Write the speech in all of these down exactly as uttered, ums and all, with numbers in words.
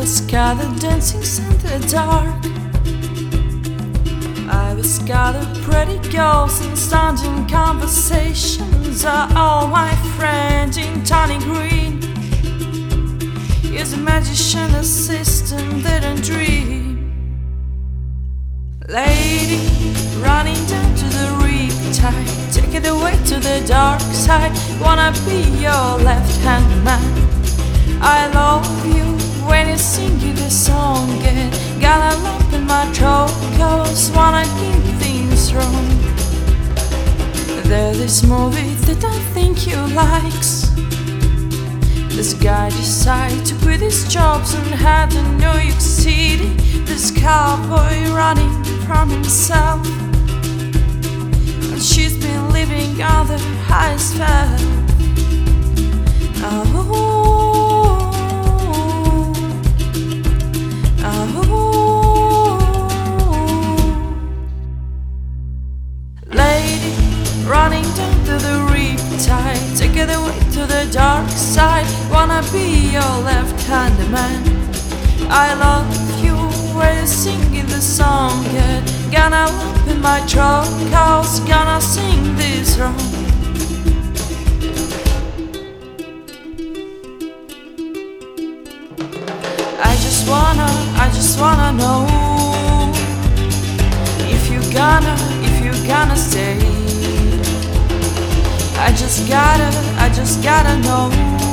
was gathered dancing in the dark. I was gathered pretty girls and standing conversations are all my friends in tiny green. He's a magician assistant didn't dream. Lady, running down to the riptide, take it away to the dark side. Wanna be your left-hand man. I love you when you're singing the song. Get got a lump in my throat, cause wanna keep things wrong. There's this movie that I think you likes. This guy decided to quit his jobs and head to New York City. This cowboy running from himself, and she's been living on the highest valve. Oh, lady, running down to the riptide, take it away to the dark side. Wanna be your left-handed man. I love you when you're singing the song. Get gonna lump in my throat, cause gonna sing this wrong. I just wanna, I just wanna know if you gonna, if you gonna stay. I just gotta, I just gotta know.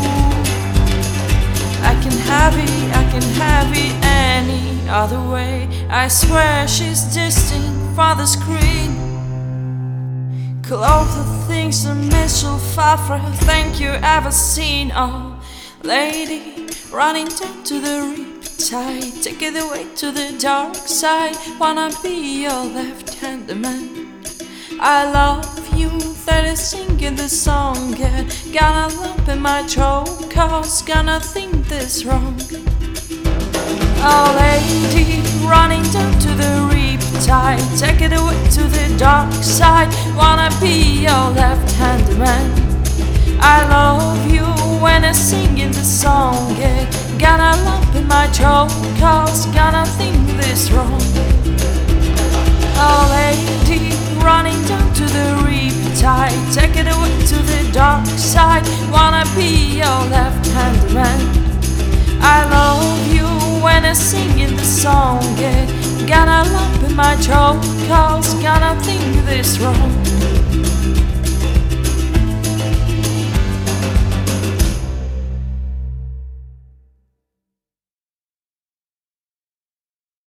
I can have it, I can have it any other way. I swear she's distant for the screen. Close the things and miss you far from think you ever seen. Oh, lady, running down to the riptide, take it away to the dark side. Wanna be your left-handed man. I love you that is singing the song. Get got a lump in my throat, cause gonna think this wrong. Oh, lady, running down to the riptide, take it away to the dark side. Wanna be your left-handed man. I love you when I'm singing the song. Get got a lump in my throat, cause gonna think this wrong. Oh, lady, running down to the riptide, take it away to the dark side. Wanna be your left-handed man. I love you when I'm singing the song. Get got a lump in my throat, cause gonna think this wrong.